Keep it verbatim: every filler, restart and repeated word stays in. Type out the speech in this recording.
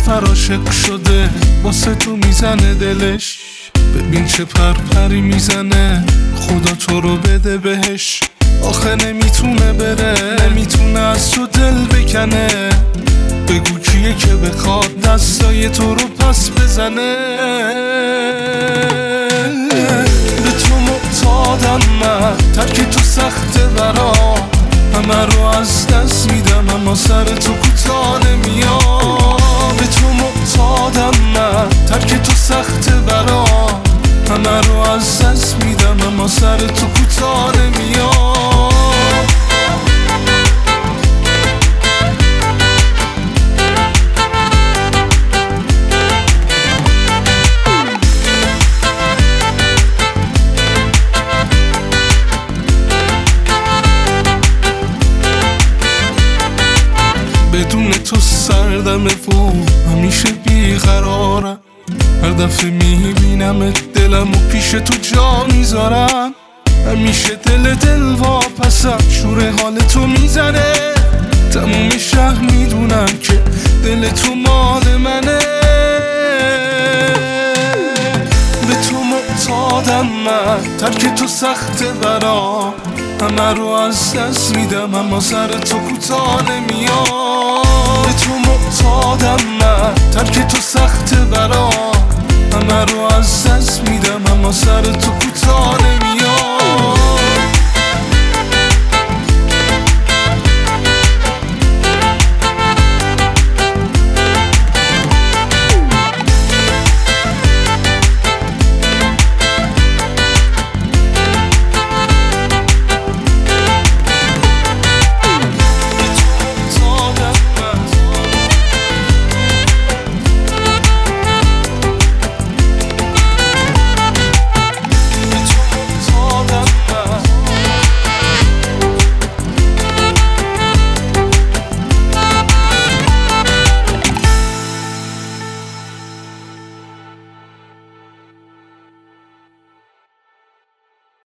نفر عاشق شده واسه تو میزنه دلش. ببین چه پرپری میزنه، خدا تو رو بده بهش. آخه نمیتونه بره، نمیتونه از تو دل بکنه. بگو کیه که بخواد دستای تو رو پس بزنه. به تو معتادم من، ترک تو سخته برام. همه رو از دست میدم اما سر تو کوتاه نمیام. به تو معتادم من، ترک تو سخته برام. همه رو از دست میدم اما سر تو کوتاه نمیام. بدون تو سردمه و همیشه بیقرارم. هر دفعه میبینم دلم و پیش تو جا میذارم. همیشه دل دل واپسم، شور حال تو میزنه. تموم شهر میدونم که دل تو مال منه. به تو معتادم من، ترک تو سخته برام. همه رو از دست میدم اما سر تو کوتاه نمیام. به تو معتادم من، ترک تو سخته برام. همه رو از دست میدم اما سر تو کوتاه نمیام.